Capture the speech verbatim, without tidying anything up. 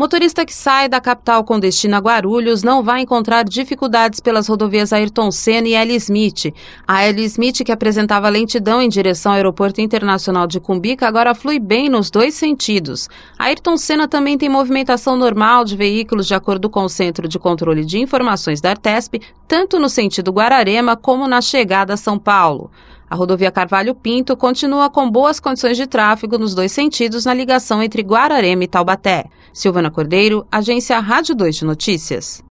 Motorista que sai da capital com destino a Guarulhos não vai encontrar dificuldades pelas rodovias Ayrton Senna e L. Smith. A L. Smith, que apresentava lentidão em direção ao Aeroporto Internacional de Cumbica, agora flui bem nos dois sentidos. A Ayrton Senna também tem movimentação normal de veículos de acordo com o Centro de Controle de Informações da Artesp, tanto no sentido Guararema como na chegada a São Paulo. A rodovia Carvalho Pinto continua com boas condições de tráfego nos dois sentidos na ligação entre Guararema e Taubaté. Silvana Cordeiro, Agência Rádio dois de Notícias.